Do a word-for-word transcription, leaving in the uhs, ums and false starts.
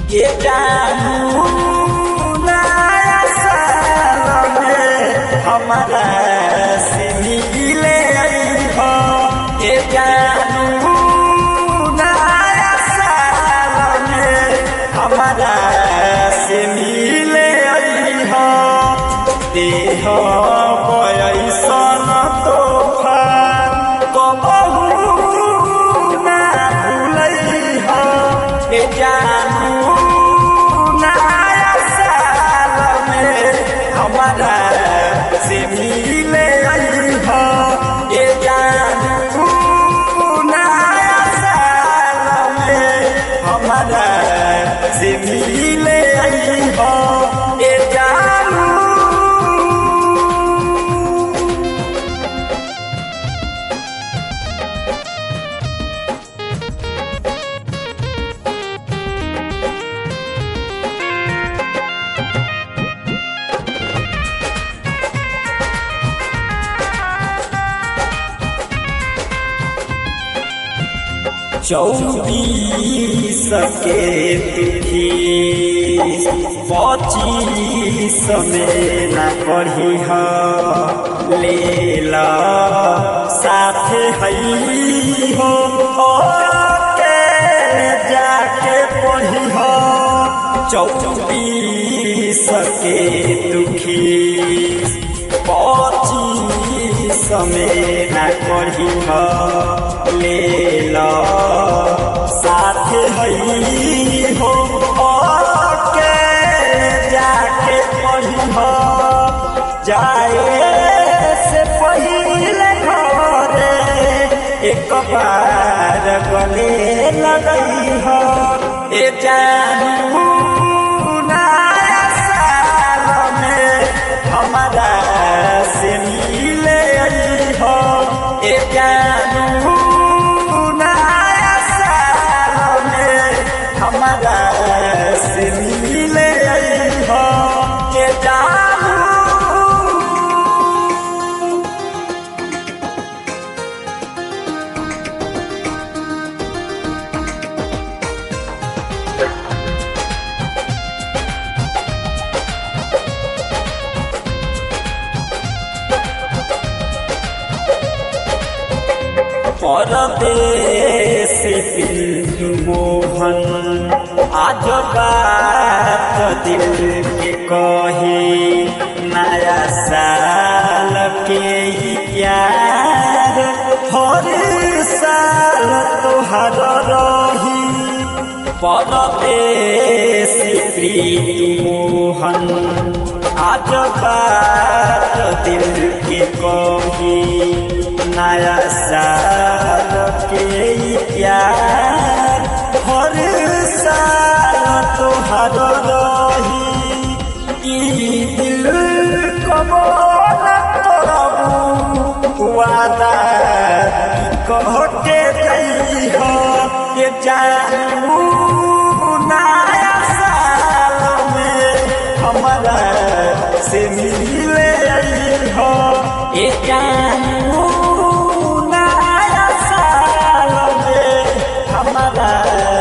ये जानू नया साल में हमारा से मिले हो। ये जानू नया साल में हमारा से मिले हो। देह पैसन तोहफा कबहू ना भूलई हो। ये जानू नया साल में हमारा से मिले हो। ये जानू नया साल में हमारा से मिले हो। ये जानू चौबीस के तिथि पच्चीस में न पढ़ी हो। लेला साथे हई हो के जाके पढ़ी हो। चौबीस के दुखी पच्चीस में न पढ़ी हो। लेला साथे हई हो के जाके पढ़ी हो। जाए से पहले घरे एक बार गले लगई हो। ए जानू नया साल में हमारा से मिले हो। ए जानू हमारा से मिले हो। ये जानू परदेश बिंदु मोहन आज बात दिल के कही। नया साल के प्यार हर साल तोहर रही। परदेश बिंदु मोहन आज बात दिल के कही। नया साल के प्यार हर साल तोहर रही। ई दिल कबो न करबू वादा कह के गई हो। ये जानू नया साल में हमारा से मिले हो। ये जानू नया साल में हमारा